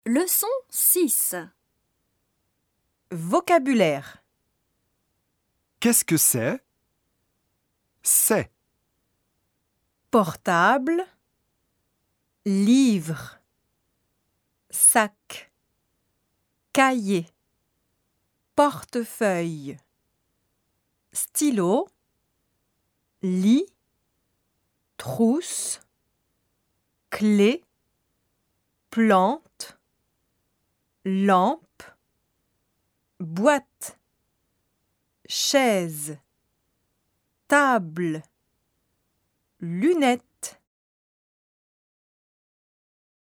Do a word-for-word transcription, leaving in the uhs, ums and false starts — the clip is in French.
Leçon six. Vocabulaire. Qu'est-ce que c'est? C'est, Portable. Livre. Sac. Cahier. Portefeuille. Stylo. Lit. Trousse. Clé. Plante. Lampe. Boîte. Chaise. Table. Lunettes.